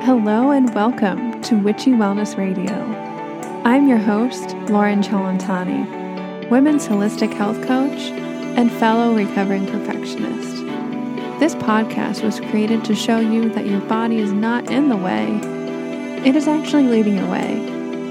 Hello and welcome to Witchy Wellness Radio. I'm your host, Lauren Chalantani, women's holistic health coach and fellow recovering perfectionist. This podcast was created to show you that your body is not in the way, it is actually leading your way.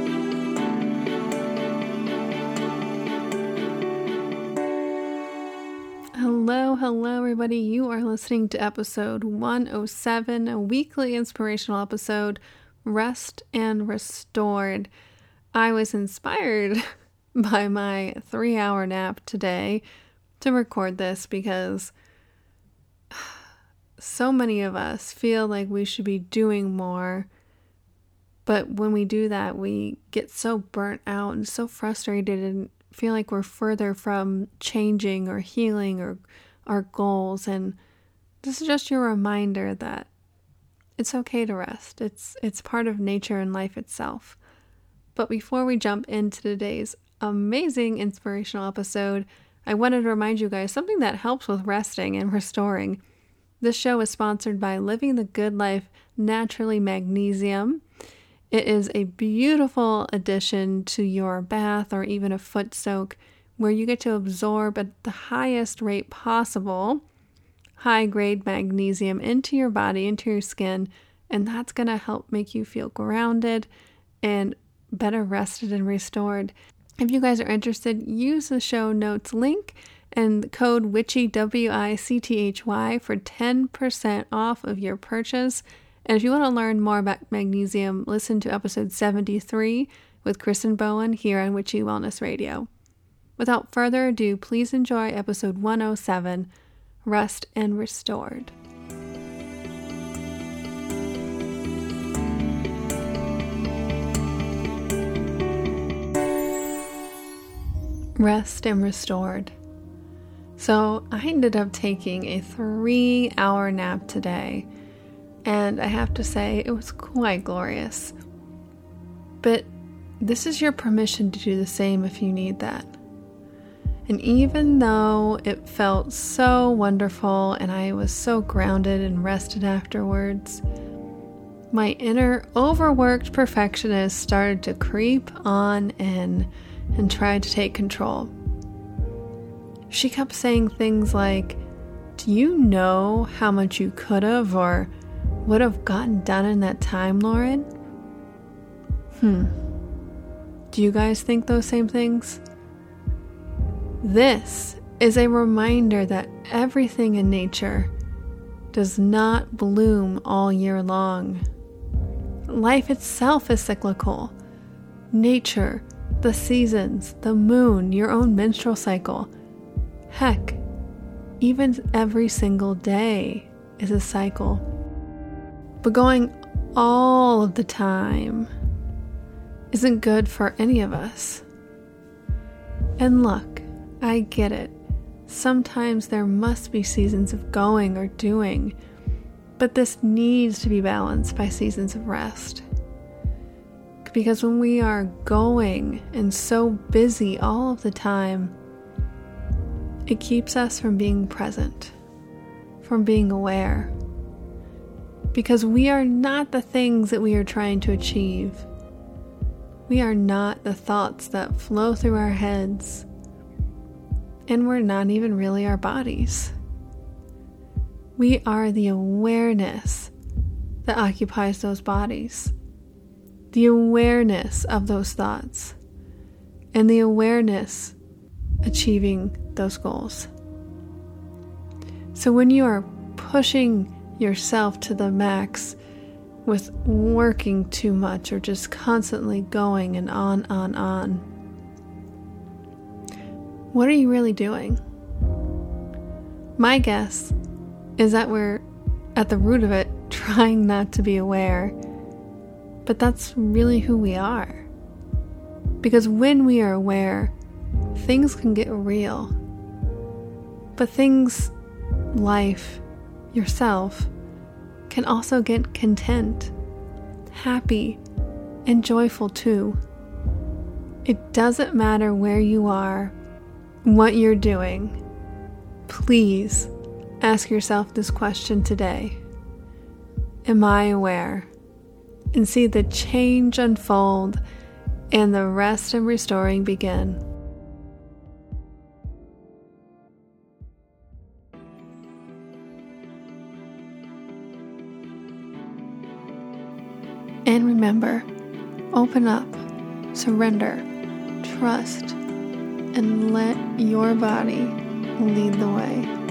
Hello everybody. You are listening to episode 107, a weekly inspirational episode, Rest and Restored. I was inspired by my 3-hour nap today to record this because so many of us feel like we should be doing more, but when we do that, we get so burnt out and so frustrated and feel like we're further from changing or healing or our goals. And this is just your reminder that it's okay to rest. It's part of nature and life itself. But before we jump into today's amazing inspirational episode, I wanted to remind you guys something that helps with resting and restoring. This show is sponsored by Living the Good Life Naturally Magnesium. It is a beautiful addition to your bath or even a foot soak where you get to absorb at the highest rate possible high-grade magnesium into your body, into your skin, and that's going to help make you feel grounded and better rested and restored. If you guys are interested, use the show notes link and code WICHY, WICTHY, for 10% off of your purchase. And if you want to learn more about magnesium, listen to episode 73 with Kristen Bowen here on Witchy Wellness Radio. Without further ado, please enjoy episode 107, Rest and Restored. Rest and Restored. So I ended up taking a 3-hour nap today, and I have to say it was quite glorious. But this is your permission to do the same if you need that. And even though it felt so wonderful and I was so grounded and rested afterwards, my inner overworked perfectionist started to creep on in and tried to take control. She kept saying things like, "Do you know how much you could have or would have gotten done in that time, Lauren?" Do you guys think those same things? This is a reminder that everything in nature does not bloom all year long. Life itself is cyclical. Nature, the seasons, the moon, your own menstrual cycle. Heck, even every single day is a cycle. But going all of the time isn't good for any of us. And look, I get it. Sometimes there must be seasons of going or doing, but this needs to be balanced by seasons of rest. Because when we are going and so busy all of the time, it keeps us from being present, from being aware. Because we are not the things that we are trying to achieve. We are not the thoughts that flow through our heads. And we're not even really our bodies. We are the awareness that occupies those bodies, the awareness of those thoughts, and the awareness achieving those goals. So when you are pushing yourself to the max with working too much or just constantly going and on, what are you really doing? My guess is that we're at the root of it trying not to be aware, but that's really who we are. Because when we are aware, things can get real. But things, life, yourself, can also get content, happy, and joyful too. It doesn't matter where you are, what you're doing. Please ask yourself this question today. Am I aware? and see the change unfold and the rest and restoring begin. And remember, open up, surrender, trust, and let your body lead the way.